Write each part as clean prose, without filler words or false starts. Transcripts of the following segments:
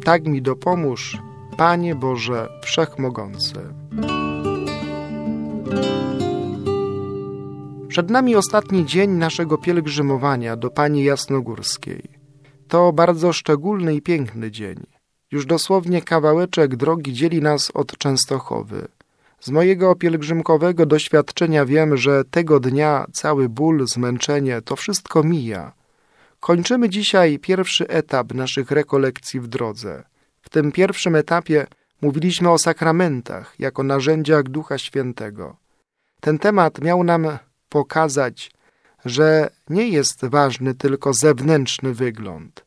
tak mi dopomóż, Panie Boże Wszechmogący. Przed nami ostatni dzień naszego pielgrzymowania do Pani Jasnogórskiej. To bardzo szczególny i piękny dzień. Już dosłownie kawałeczek drogi dzieli nas od Częstochowy. Z mojego pielgrzymkowego doświadczenia wiem, że tego dnia cały ból, zmęczenie, to wszystko mija. Kończymy dzisiaj pierwszy etap naszych rekolekcji w drodze. W tym pierwszym etapie mówiliśmy o sakramentach jako narzędziach Ducha Świętego. Ten temat miał nam pokazać, że nie jest ważny tylko zewnętrzny wygląd.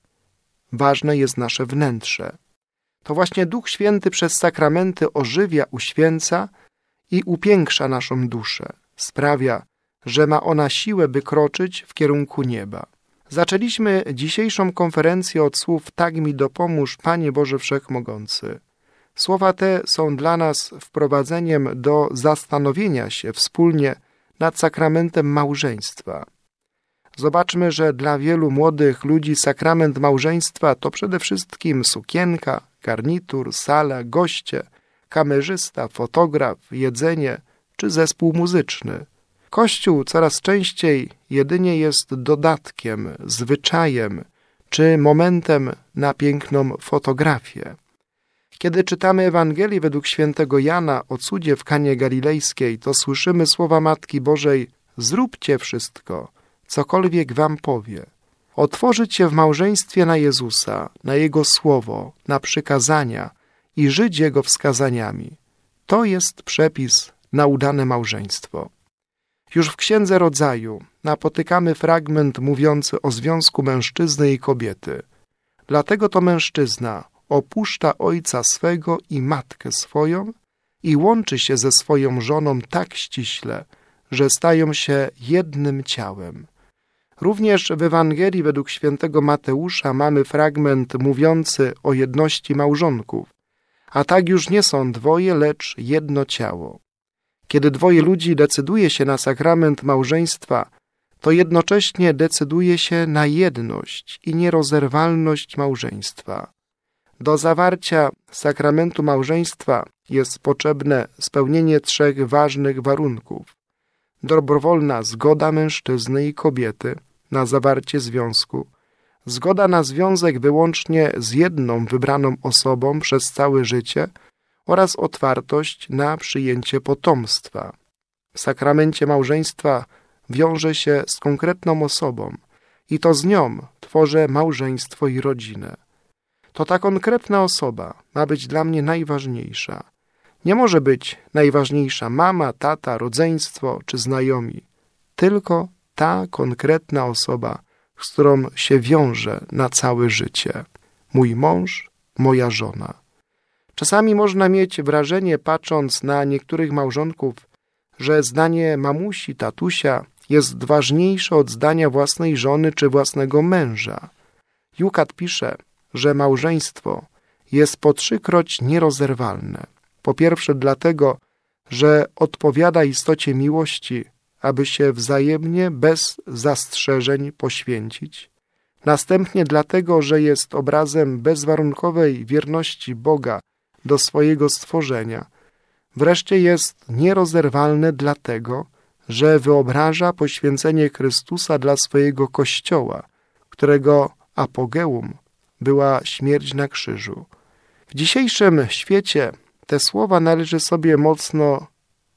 Ważne jest nasze wnętrze. To właśnie Duch Święty przez sakramenty ożywia, uświęca i upiększa naszą duszę. Sprawia, że ma ona siłę, by kroczyć w kierunku nieba. Zaczęliśmy dzisiejszą konferencję od słów tak mi dopomóż, Panie Boże Wszechmogący. Słowa te są dla nas wprowadzeniem do zastanowienia się wspólnie nad sakramentem małżeństwa. Zobaczmy, że dla wielu młodych ludzi sakrament małżeństwa to przede wszystkim sukienka, garnitur, sala, goście, kamerzysta, fotograf, jedzenie czy zespół muzyczny. Kościół coraz częściej jedynie jest dodatkiem, zwyczajem czy momentem na piękną fotografię. Kiedy czytamy Ewangelię według świętego Jana o cudzie w Kanie Galilejskiej, to słyszymy słowa Matki Bożej: zróbcie wszystko, cokolwiek wam powie. Otworzyć się w małżeństwie na Jezusa, na Jego słowo, na przykazania i żyć Jego wskazaniami. To jest przepis na udane małżeństwo. Już w Księdze Rodzaju napotykamy fragment mówiący o związku mężczyzny i kobiety. Dlatego to mężczyzna opuszcza ojca swego i matkę swoją i łączy się ze swoją żoną tak ściśle, że stają się jednym ciałem. Również w Ewangelii według świętego Mateusza mamy fragment mówiący o jedności małżonków, a tak już nie są dwoje, lecz jedno ciało. Kiedy dwoje ludzi decyduje się na sakrament małżeństwa, to jednocześnie decyduje się na jedność i nierozerwalność małżeństwa. Do zawarcia sakramentu małżeństwa jest potrzebne spełnienie 3 ważnych warunków. Dobrowolna zgoda mężczyzny i kobiety na zawarcie związku, zgoda na związek wyłącznie z jedną wybraną osobą przez całe życie oraz otwartość na przyjęcie potomstwa. W sakramencie małżeństwa wiąże się z konkretną osobą i to z nią tworzę małżeństwo i rodzinę. To ta konkretna osoba ma być dla mnie najważniejsza. Nie może być najważniejsza mama, tata, rodzeństwo czy znajomi. Tylko ta konkretna osoba, z którą się wiąże na całe życie. Mój mąż, moja żona. Czasami można mieć wrażenie, patrząc na niektórych małżonków, że zdanie mamusi, tatusia jest ważniejsze od zdania własnej żony czy własnego męża. Jukat pisze, że małżeństwo jest po 3-kroć nierozerwalne. Po pierwsze dlatego, że odpowiada istocie miłości, aby się wzajemnie bez zastrzeżeń poświęcić. Następnie dlatego, że jest obrazem bezwarunkowej wierności Boga do swojego stworzenia. Wreszcie jest nierozerwalne dlatego, że wyobraża poświęcenie Chrystusa dla swojego Kościoła, którego apogeum była śmierć na krzyżu. W dzisiejszym świecie te słowa należy sobie mocno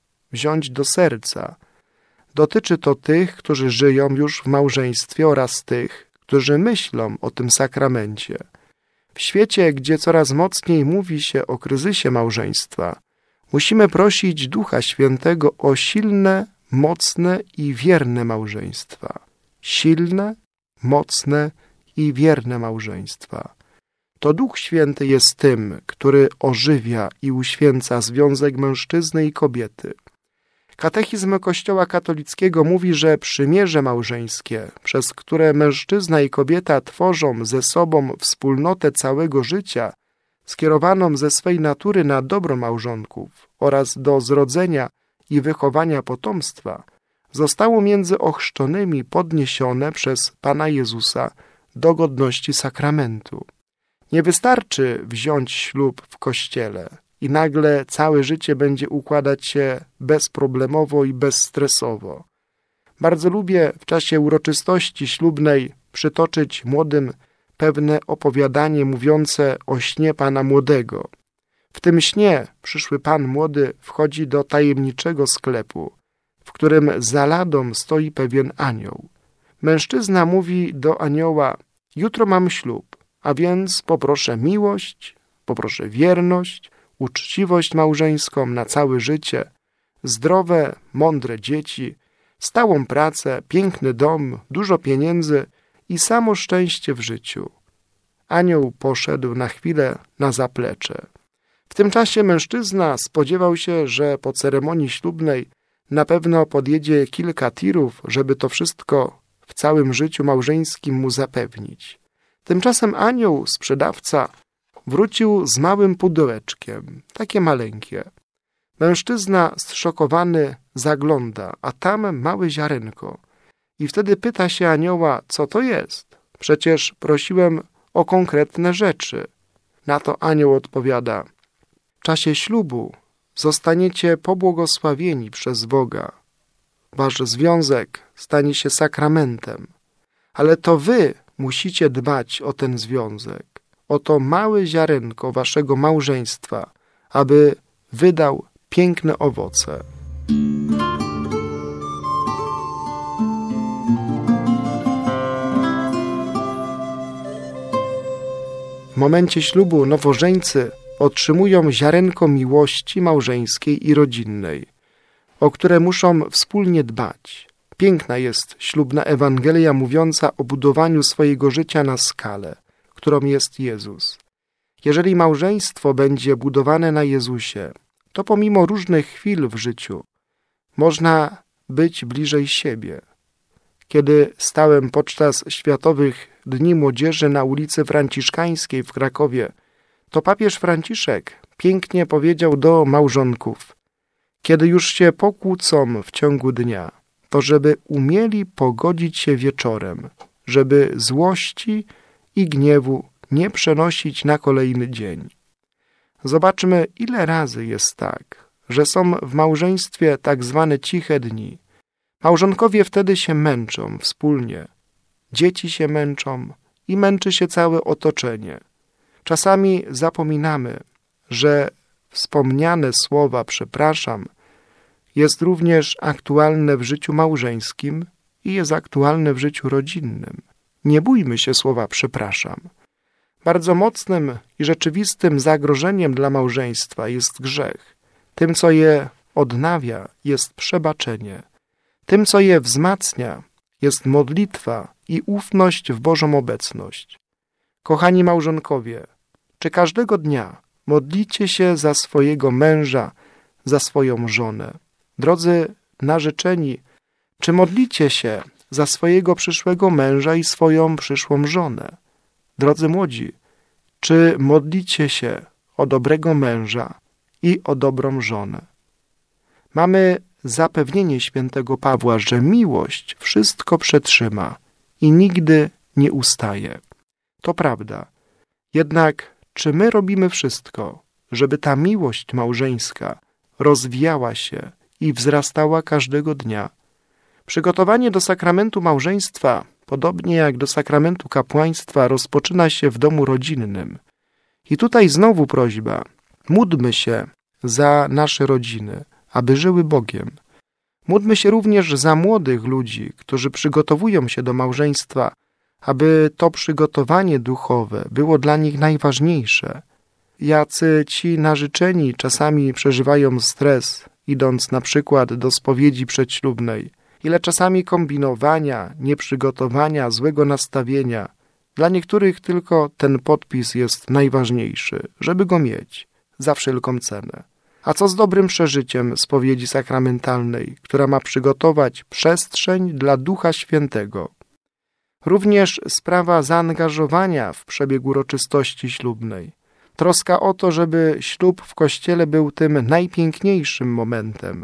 wziąć do serca. Dotyczy to tych, którzy żyją już w małżeństwie oraz tych, którzy myślą o tym sakramencie. W świecie, gdzie coraz mocniej mówi się o kryzysie małżeństwa, musimy prosić Ducha Świętego o silne, mocne i wierne małżeństwa. Silne, mocne i wierne małżeństwa. To Duch Święty jest tym, który ożywia i uświęca związek mężczyzny i kobiety. Katechizm Kościoła katolickiego mówi, że przymierze małżeńskie, przez które mężczyzna i kobieta tworzą ze sobą wspólnotę całego życia, skierowaną ze swej natury na dobro małżonków oraz do zrodzenia i wychowania potomstwa, zostało między ochrzczonymi podniesione przez Pana Jezusa do godności sakramentu. Nie wystarczy wziąć ślub w kościele i nagle całe życie będzie układać się bezproblemowo i bezstresowo. Bardzo lubię w czasie uroczystości ślubnej przytoczyć młodym pewne opowiadanie mówiące o śnie pana młodego. W tym śnie przyszły pan młody wchodzi do tajemniczego sklepu, w którym za ladą stoi pewien anioł. Mężczyzna mówi do anioła: jutro mam ślub, a więc poproszę miłość, poproszę wierność, uczciwość małżeńską na całe życie, zdrowe, mądre dzieci, stałą pracę, piękny dom, dużo pieniędzy i samo szczęście w życiu. Anioł poszedł na chwilę na zaplecze. W tym czasie mężczyzna spodziewał się, że po ceremonii ślubnej na pewno podjedzie kilka tirów, żeby to wszystko w całym życiu małżeńskim mu zapewnić. Tymczasem anioł, sprzedawca, wrócił z małym pudełeczkiem, takie maleńkie. Mężczyzna zszokowany zagląda, a tam małe ziarenko. I wtedy pyta się anioła, co to jest? Przecież prosiłem o konkretne rzeczy. Na to anioł odpowiada: w czasie ślubu zostaniecie pobłogosławieni przez Boga. Wasz związek stanie się sakramentem, ale to wy musicie dbać o ten związek, o to małe ziarenko waszego małżeństwa, aby wydał piękne owoce. W momencie ślubu nowożeńcy otrzymują ziarenko miłości małżeńskiej i rodzinnej, o które muszą wspólnie dbać. Piękna jest ślubna Ewangelia mówiąca o budowaniu swojego życia na skalę, którą jest Jezus. Jeżeli małżeństwo będzie budowane na Jezusie, to pomimo różnych chwil w życiu można być bliżej siebie. Kiedy stałem podczas Światowych Dni Młodzieży na ulicy Franciszkańskiej w Krakowie, to papież Franciszek pięknie powiedział do małżonków: kiedy już się pokłócą w ciągu dnia, to żeby umieli pogodzić się wieczorem, żeby złości i gniewu nie przenosić na kolejny dzień. Zobaczmy, ile razy jest tak, że są w małżeństwie tak zwane ciche dni. Małżonkowie wtedy się męczą wspólnie, dzieci się męczą i męczy się całe otoczenie. Czasami zapominamy, że wspomniane słowa przepraszam jest również aktualne w życiu małżeńskim i jest aktualne w życiu rodzinnym. Nie bójmy się słowa przepraszam. Bardzo mocnym i rzeczywistym zagrożeniem dla małżeństwa jest grzech. Tym, co je odnawia, jest przebaczenie. Tym, co je wzmacnia, jest modlitwa i ufność w Bożą obecność. Kochani małżonkowie, czy każdego dnia modlicie się za swojego męża, za swoją żonę? Drodzy narzeczeni, czy modlicie się za swojego przyszłego męża i swoją przyszłą żonę? Drodzy młodzi, czy modlicie się o dobrego męża i o dobrą żonę? Mamy zapewnienie świętego Pawła, że miłość wszystko przetrzyma i nigdy nie ustaje. To prawda. Jednak czy my robimy wszystko, żeby ta miłość małżeńska rozwijała się i wzrastała każdego dnia? Przygotowanie do sakramentu małżeństwa, podobnie jak do sakramentu kapłaństwa, rozpoczyna się w domu rodzinnym. I tutaj znowu prośba: módlmy się za nasze rodziny, aby żyły Bogiem. Módlmy się również za młodych ludzi, którzy przygotowują się do małżeństwa, aby to przygotowanie duchowe było dla nich najważniejsze. Jacy ci narzeczeni czasami przeżywają stres, idąc na przykład do spowiedzi przedślubnej. Ile czasami kombinowania, nieprzygotowania, złego nastawienia. Dla niektórych tylko ten podpis jest najważniejszy, żeby go mieć, za wszelką cenę. A co z dobrym przeżyciem spowiedzi sakramentalnej, która ma przygotować przestrzeń dla Ducha Świętego? Również sprawa zaangażowania w przebieg uroczystości ślubnej. Troska o to, żeby ślub w kościele był tym najpiękniejszym momentem.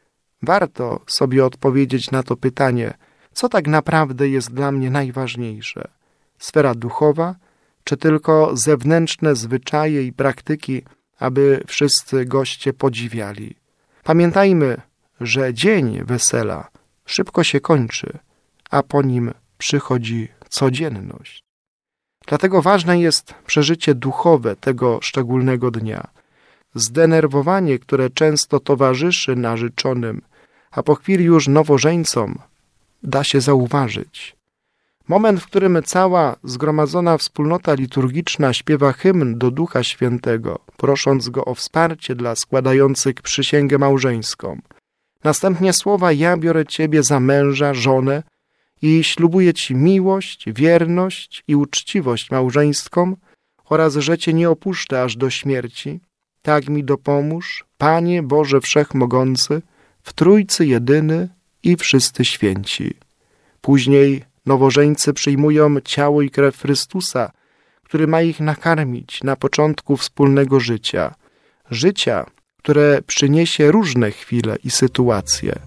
Warto sobie odpowiedzieć na to pytanie, co tak naprawdę jest dla mnie najważniejsze? Sfera duchowa czy tylko zewnętrzne zwyczaje i praktyki, aby wszyscy goście podziwiali. Pamiętajmy, że dzień wesela szybko się kończy, a po nim przychodzi codzienność. Dlatego ważne jest przeżycie duchowe tego szczególnego dnia. Zdenerwowanie, które często towarzyszy narzeczonym, a po chwili już nowożeńcom, da się zauważyć. Moment, w którym cała zgromadzona wspólnota liturgiczna śpiewa hymn do Ducha Świętego, prosząc Go o wsparcie dla składających przysięgę małżeńską. Następnie słowa: ja biorę Ciebie za męża, żonę i ślubuję Ci miłość, wierność i uczciwość małżeńską oraz, że Cię nie opuszczę aż do śmierci. Tak mi dopomóż, Panie Boże Wszechmogący, w Trójcy jedyny i wszyscy święci. Później nowożeńcy przyjmują ciało i krew Chrystusa, który ma ich nakarmić na początku wspólnego życia. Życia, które przyniesie różne chwile i sytuacje.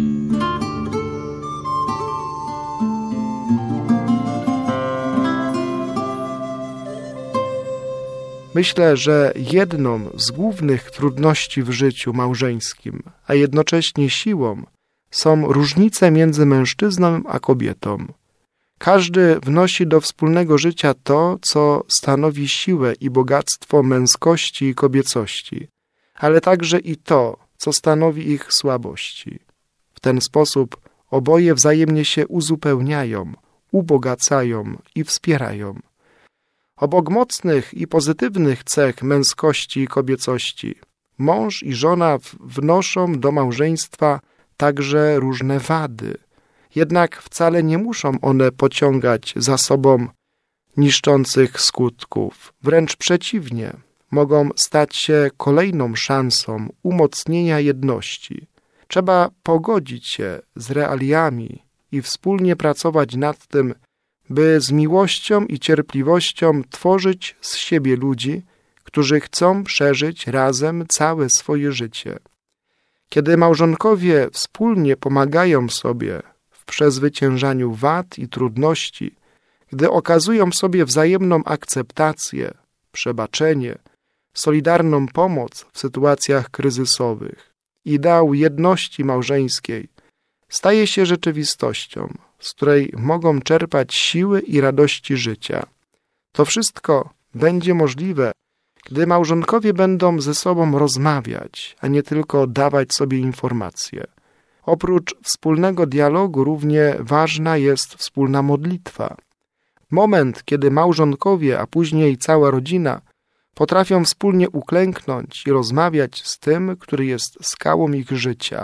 Myślę, że jedną z głównych trudności w życiu małżeńskim, a jednocześnie siłą, są różnice między mężczyzną a kobietą. Każdy wnosi do wspólnego życia to, co stanowi siłę i bogactwo męskości i kobiecości, ale także i to, co stanowi ich słabości. W ten sposób oboje wzajemnie się uzupełniają, ubogacają i wspierają. Obok mocnych i pozytywnych cech męskości i kobiecości, mąż i żona wnoszą do małżeństwa także różne wady. Jednak wcale nie muszą one pociągać za sobą niszczących skutków. Wręcz przeciwnie, mogą stać się kolejną szansą umocnienia jedności. Trzeba pogodzić się z realiami i wspólnie pracować nad tym, by z miłością i cierpliwością tworzyć z siebie ludzi, którzy chcą przeżyć razem całe swoje życie. Kiedy małżonkowie wspólnie pomagają sobie w przezwyciężaniu wad i trudności, gdy okazują sobie wzajemną akceptację, przebaczenie, solidarną pomoc w sytuacjach kryzysowych, ideał jedności małżeńskiej staje się rzeczywistością, z której mogą czerpać siły i radości życia. To wszystko będzie możliwe, gdy małżonkowie będą ze sobą rozmawiać, a nie tylko dawać sobie informacje. Oprócz wspólnego dialogu równie ważna jest wspólna modlitwa. Moment, kiedy małżonkowie, a później cała rodzina potrafią wspólnie uklęknąć i rozmawiać z tym, który jest skałą ich życia.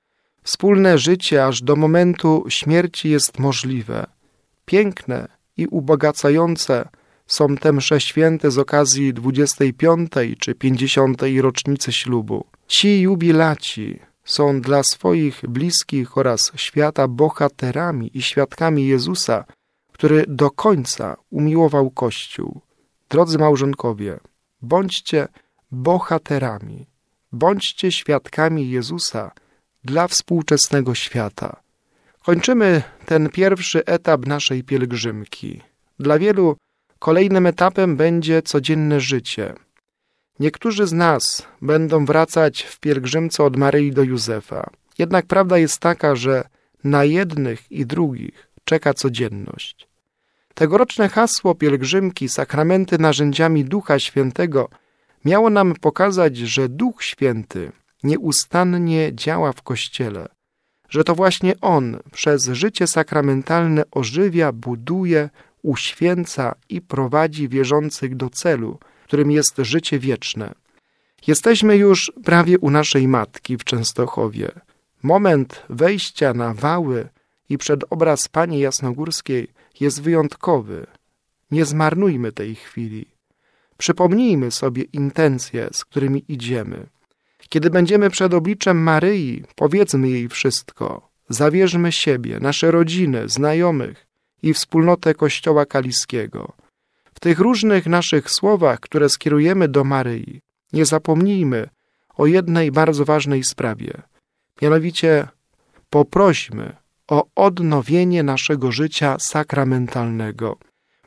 Wspólne życie aż do momentu śmierci jest możliwe. Piękne i ubogacające są te msze święte z okazji 25. czy 50. rocznicy ślubu. Ci jubilaci są dla swoich bliskich oraz świata bohaterami i świadkami Jezusa, który do końca umiłował Kościół. Drodzy małżonkowie, bądźcie bohaterami, bądźcie świadkami Jezusa dla współczesnego świata. Kończymy ten pierwszy etap naszej pielgrzymki. Dla wielu kolejnym etapem będzie codzienne życie. Niektórzy z nas będą wracać w pielgrzymce od Maryi do Józefa. Jednak prawda jest taka, że na jednych i drugich czeka codzienność. Tegoroczne hasło pielgrzymki Sakramenty narzędziami Ducha Świętego miało nam pokazać, że Duch Święty nieustannie działa w Kościele, że to właśnie On przez życie sakramentalne ożywia, buduje, uświęca i prowadzi wierzących do celu, którym jest życie wieczne. Jesteśmy już prawie u naszej Matki w Częstochowie. Moment wejścia na wały i przed obraz Pani Jasnogórskiej jest wyjątkowy. Nie zmarnujmy tej chwili. Przypomnijmy sobie intencje, z którymi idziemy. Kiedy będziemy przed obliczem Maryi, powiedzmy jej wszystko. Zawierzmy siebie, nasze rodziny, znajomych i wspólnotę Kościoła Kaliskiego. W tych różnych naszych słowach, które skierujemy do Maryi, nie zapomnijmy o jednej bardzo ważnej sprawie. Mianowicie poprośmy o odnowienie naszego życia sakramentalnego.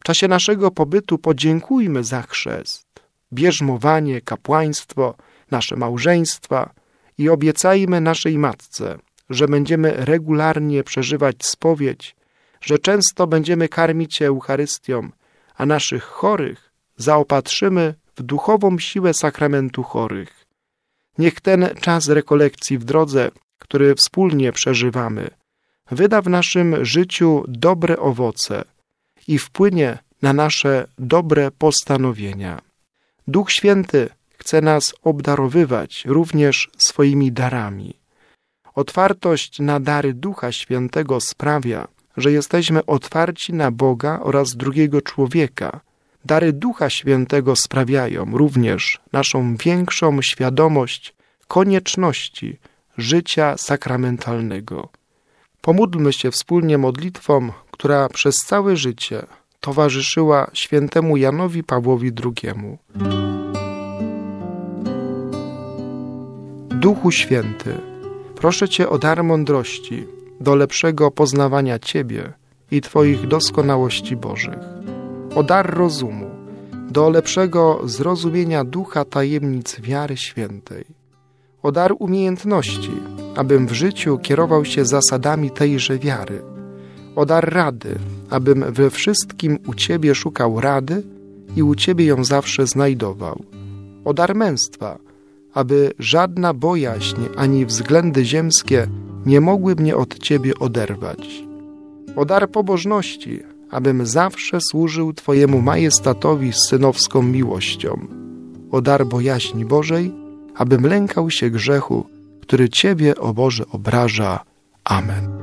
czasie naszego pobytu podziękujmy za chrzest, bierzmowanie, kapłaństwo, nasze małżeństwa i obiecajmy naszej Matce, że będziemy regularnie przeżywać spowiedź, że często będziemy karmić się Eucharystią, a naszych chorych zaopatrzymy w duchową siłę sakramentu chorych. Niech ten czas rekolekcji w drodze, który wspólnie przeżywamy, wyda w naszym życiu dobre owoce i wpłynie na nasze dobre postanowienia. Duch Święty chce nas obdarowywać również swoimi darami. Otwartość na dary Ducha Świętego sprawia, że jesteśmy otwarci na Boga oraz drugiego człowieka. Dary Ducha Świętego sprawiają również naszą większą świadomość konieczności życia sakramentalnego. Pomódlmy się wspólnie modlitwą, która przez całe życie towarzyszyła świętemu Janowi Pawłowi II. Duchu Święty, proszę Cię o dar mądrości do lepszego poznawania Ciebie i Twoich doskonałości Bożych, o dar rozumu do lepszego zrozumienia ducha tajemnic wiary świętej, o dar umiejętności, abym w życiu kierował się zasadami tejże wiary, o dar rady, abym we wszystkim u Ciebie szukał rady i u Ciebie ją zawsze znajdował, o dar męstwa, aby żadna bojaźń ani względy ziemskie nie mogły mnie od Ciebie oderwać, o dar pobożności, abym zawsze służył Twojemu majestatowi z synowską miłością, o dar bojaźni Bożej, abym lękał się grzechu, który Ciebie, o Boże, obraża. Amen.